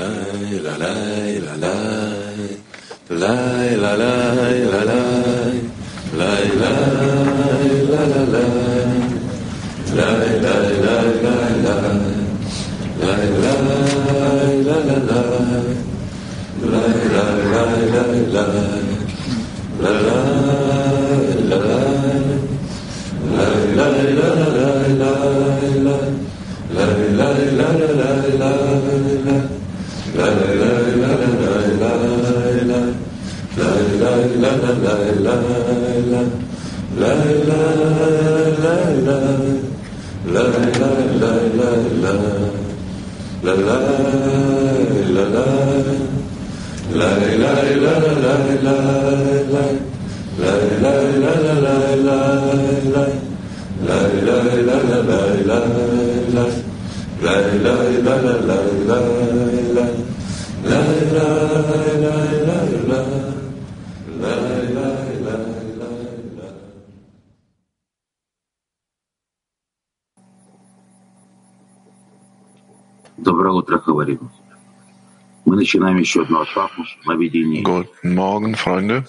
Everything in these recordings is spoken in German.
Доброе утро, говорим. Мы начинаем еще одну атаку на ведение. Guten Morgen, Freunde.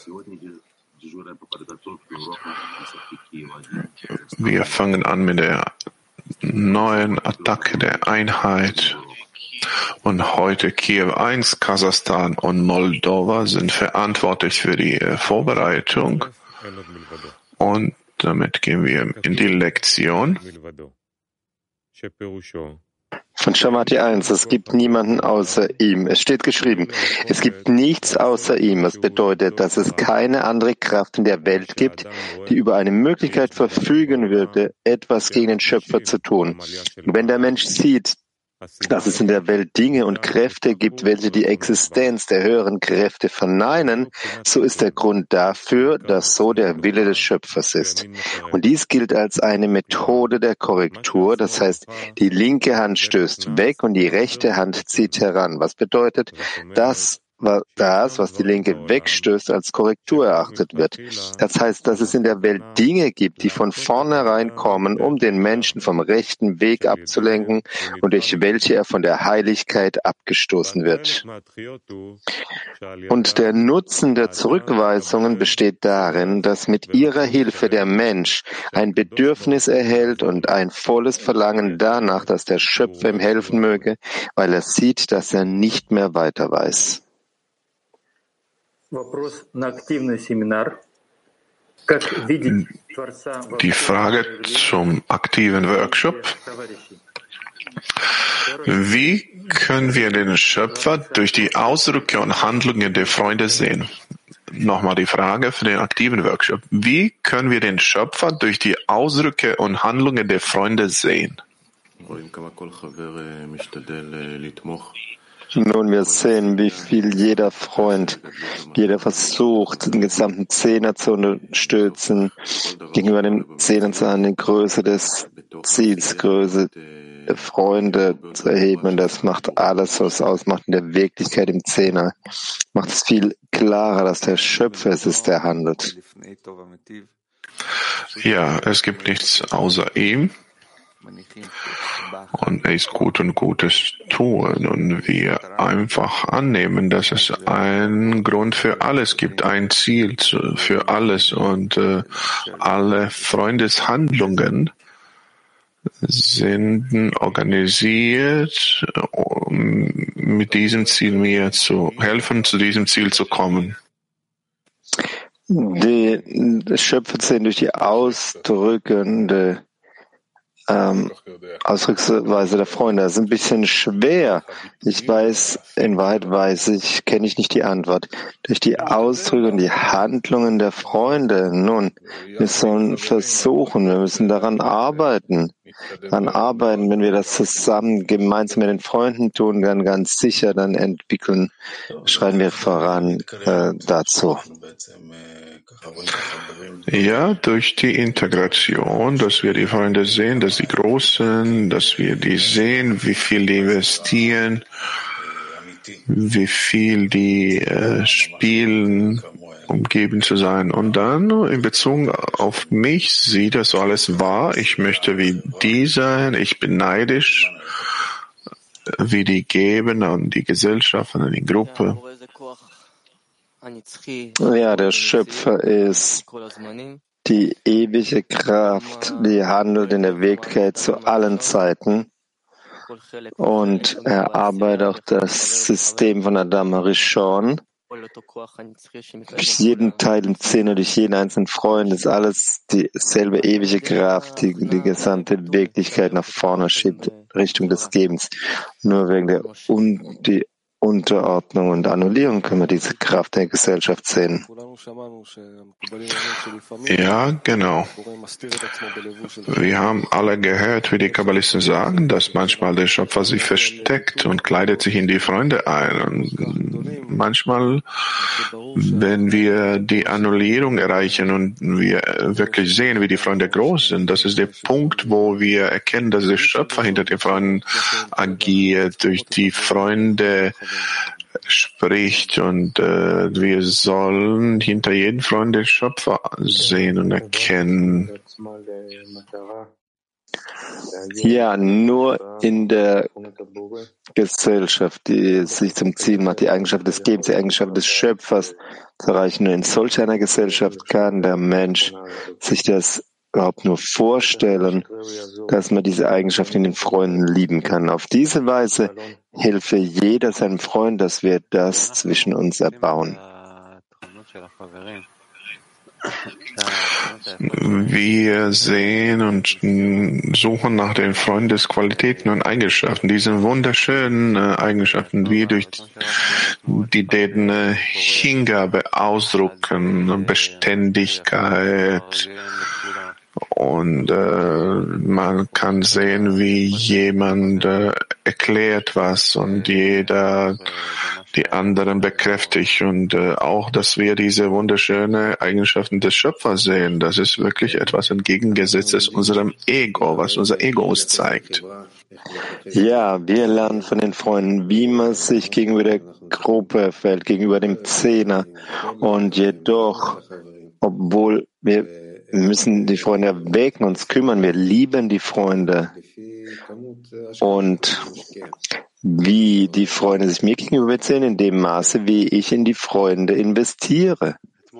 Wir fangen an mit der neuen Attacke der Einheit. Und heute Kiew 1, Kasachstan und Moldova sind verantwortlich für die Vorbereitung. Und damit gehen wir in die Lektion. Von Shamati 1, es gibt niemanden außer ihm. Es steht geschrieben, es gibt nichts außer ihm. Das bedeutet, dass es keine andere Kraft in der Welt gibt, die über eine Möglichkeit verfügen würde, etwas gegen den Schöpfer zu tun. Und wenn der Mensch sieht, dass es in der Welt Dinge und Kräfte gibt, welche die Existenz der höheren Kräfte verneinen, so ist der Grund dafür, dass so der Wille des Schöpfers ist. Und dies gilt als eine Methode der Korrektur, das heißt, die linke Hand stößt weg und die rechte Hand zieht heran. Was bedeutet, dass das, was die Linke wegstößt, als Korrektur erachtet wird. Das heißt, dass es in der Welt Dinge gibt, die von vornherein kommen, um den Menschen vom rechten Weg abzulenken und durch welche er von der Heiligkeit abgestoßen wird. Und der Nutzen der Zurückweisungen besteht darin, dass mit ihrer Hilfe der Mensch ein Bedürfnis erhält und ein volles Verlangen danach, dass der Schöpfer ihm helfen möge, weil er sieht, dass er nicht mehr weiter weiß. Die Frage zum aktiven Workshop. Wie können wir den Schöpfer durch die Ausdrücke und Handlungen der Freunde sehen? Nochmal die Frage für den aktiven Workshop. Wie können wir den Schöpfer durch die Ausdrücke und Handlungen der Freunde sehen? Nun, wir sehen, wie viel jeder Freund, jeder versucht, den gesamten Zehner zu unterstützen, gegenüber dem Zehner zu haben, die Größe des Ziels, Größe der Freunde zu erheben. Und das macht alles, was ausmacht in der Wirklichkeit im Zehner. Macht es viel klarer, dass der Schöpfer es ist, der handelt. Ja, es gibt nichts außer ihm. Und er ist gut und Gutes tun. Und wir einfach annehmen, dass es einen Grund für alles gibt, ein Ziel für alles. Und alle Freundeshandlungen sind organisiert, um mit diesem Ziel mir zu helfen, zu diesem Ziel zu kommen. Die Schöpfer sehen durch die ausdrückende Ausdrucksweise der Freunde. Das ist ein bisschen schwer. Ich weiß, in Wahrheit kenne ich nicht die Antwort. Durch die Ausdrücke und die Handlungen der Freunde. Nun, wir sollen versuchen, wir müssen daran arbeiten. Wenn wir das zusammen, gemeinsam mit den Freunden tun, dann ganz sicher, dann schreiten wir voran dazu. Ja, durch die Integration, dass wir die Freunde sehen, dass sie groß sind, dass wir die sehen, wie viel die investieren, wie viel die spielen, umgeben zu sein. Und dann in Bezug auf mich sieht das alles wahr. Ich möchte wie die sein, ich bin neidisch. wie die geben an die Gesellschaft, an die Gruppe. Ja, der Schöpfer ist die ewige Kraft, die handelt in der Wirklichkeit zu allen Zeiten. Und er arbeitet auch das System von Adam Rishon. Durch jeden Teil im Zehner, durch jeden einzelnen Freund ist alles dieselbe ewige Kraft, die die gesamte Wirklichkeit nach vorne schiebt, Richtung des Gebens. Nur wegen der die Unterordnung und Annullierung können wir diese Kraft der Gesellschaft sehen. Ja, genau. Wir haben alle gehört, wie die Kabbalisten sagen, dass manchmal der Schöpfer sich versteckt und kleidet sich in die Freunde ein. Und manchmal, wenn wir die Annullierung erreichen und wir wirklich sehen, wie die Freunde groß sind, das ist der Punkt, wo wir erkennen, dass der Schöpfer hinter den Freunden agiert, durch die Freunde spricht, und wir sollen hinter jedem Freund den Schöpfer sehen und erkennen. Ja, nur in der Gesellschaft, die sich zum Ziel macht, die Eigenschaft des Gebens, die Eigenschaft des Schöpfers zu erreichen. Nur in solch einer Gesellschaft kann der Mensch sich das überhaupt nur vorstellen, dass man diese Eigenschaft in den Freunden lieben kann. Auf diese Weise helfe jeder seinem Freund, dass wir das zwischen uns erbauen. Wir sehen und suchen nach den Freundesqualitäten und Eigenschaften, diese wunderschönen Eigenschaften, wie durch die den Hingabe ausdrucken, Beständigkeit. Und man kann sehen, wie jemand erklärt was und jeder die anderen bekräftigt, und auch, dass wir diese wunderschönen Eigenschaften des Schöpfers sehen. Das ist wirklich etwas entgegengesetztes unserem Ego, was unser Ego uns zeigt. Ja, wir lernen von den Freunden, wie man sich gegenüber der Gruppe verhält, gegenüber dem Zehner. Und jedoch, obwohl wir müssen die Freunde erwecken, uns kümmern, wir lieben die Freunde. Und wie die Freunde sich mir gegenüber erzählen, in dem Maße, wie ich in die Freunde investiere.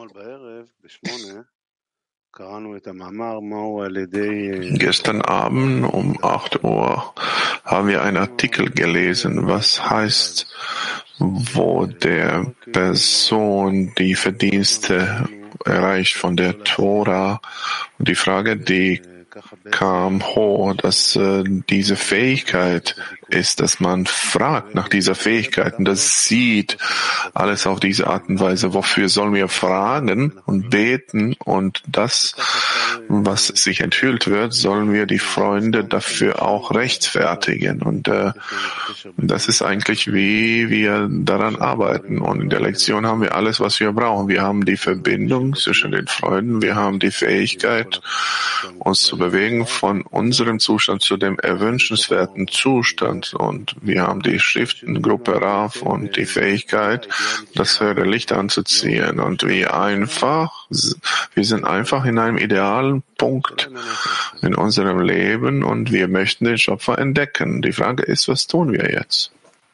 Gestern Abend um 8 Uhr haben wir einen Artikel gelesen, was heißt, wo der Person die Verdienste erreicht von der Tora. Und die Frage, die kam hoch, dass diese Fähigkeit ist, dass man fragt nach dieser Fähigkeit und das sieht alles auf diese Art und Weise. Wofür sollen wir fragen und beten, und das, was sich enthüllt wird, sollen wir die Freunde dafür auch rechtfertigen, und das ist eigentlich, wie wir daran arbeiten. Und in der Lektion haben wir alles, was wir brauchen. Wir haben die Verbindung zwischen den Freunden, wir haben die Fähigkeit, uns zu bewegen von unserem Zustand zu dem erwünschenswerten Zustand. Und wir haben die Schriftengruppe Rav und die Fähigkeit, das höhere Licht anzuziehen. Und wir sind einfach in einem idealen Punkt in unserem Leben, und wir möchten den Schöpfer entdecken. Die Frage ist, was tun wir jetzt?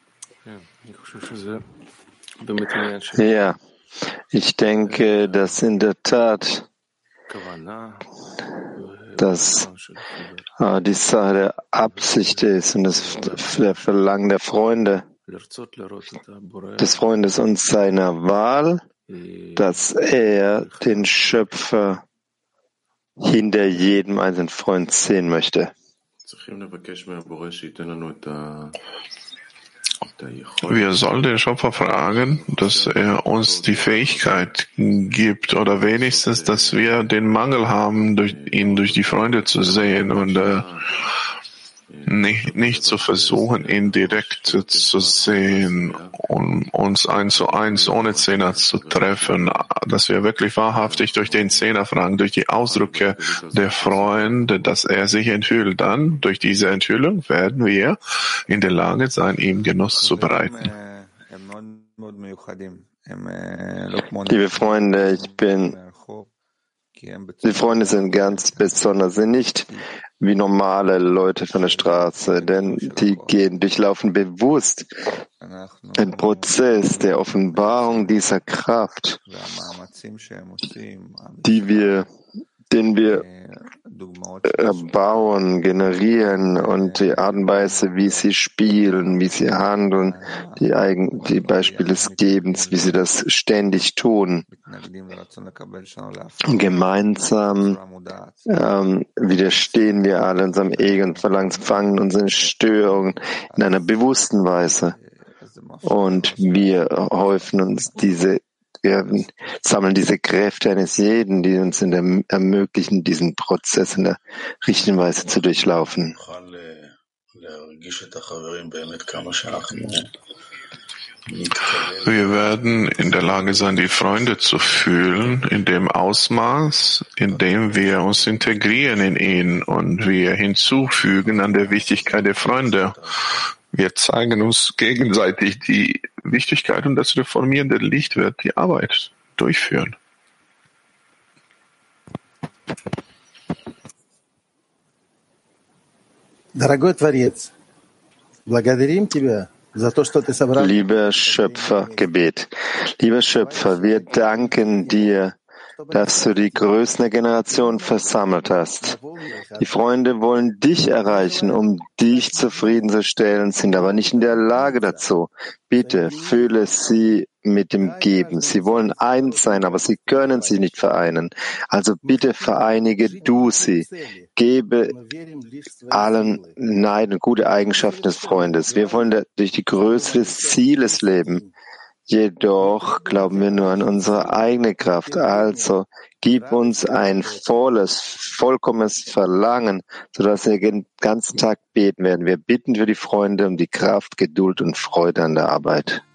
Ja, ich denke, dass in der Tat dass die Sache der Absicht ist und der Verlangen der Freunde, des Freundes und seiner Wahl, dass er den Schöpfer hinter jedem einzelnen Freund sehen möchte. Wir sollen den Schöpfer fragen, dass er uns die Fähigkeit gibt, oder wenigstens, dass wir den Mangel haben, ihn durch die Freunde zu sehen, und nicht zu versuchen, ihn direkt zu sehen und uns 1:1 ohne Zehner zu treffen, dass wir wirklich wahrhaftig durch den Zehner fragen, durch die Ausdrücke der Freunde, dass er sich enthüllt. Dann, durch diese Enthüllung, werden wir in der Lage sein, ihm Genuss zu bereiten. Liebe Freunde, die Freunde sind ganz besonders, sind nicht wie normale Leute von der Straße, denn die durchlaufen bewusst den Prozess der Offenbarung dieser Kraft, den wir bauen, generieren und die Art und Weise, wie sie spielen, wie sie handeln, die Beispiele des Gebens, wie sie das ständig tun. Gemeinsam widerstehen wir alle unserem Ego und fangen unsere Störungen in einer bewussten Weise. Und wir häufen uns wir sammeln diese Kräfte eines jeden, die uns ermöglichen, diesen Prozess in der richtigen Weise zu durchlaufen. Wir werden in der Lage sein, die Freunde zu fühlen, in dem Ausmaß, in dem wir uns integrieren in ihn und wir hinzufügen an der Wichtigkeit der Freunde. Wir zeigen uns gegenseitig die Wichtigkeit und das reformierende Licht wird die Arbeit durchführen. Lieber Schöpfer, Gebet. Lieber Schöpfer, wir danken dir, dass du die größte Generation versammelt hast. Die Freunde wollen dich erreichen, um dich zufriedenzustellen, sind aber nicht in der Lage dazu. Bitte fülle sie mit dem Geben. Sie wollen eins sein, aber sie können sich nicht vereinen. Also bitte vereinige du sie. Gebe allen Neid und gute Eigenschaften des Freundes. Wir wollen durch die Größe des Zieles leben. Jedoch glauben wir nur an unsere eigene Kraft. Also gib uns ein vollkommenes Verlangen, sodass wir den ganzen Tag beten werden. Wir bitten für die Freunde um die Kraft, Geduld und Freude an der Arbeit.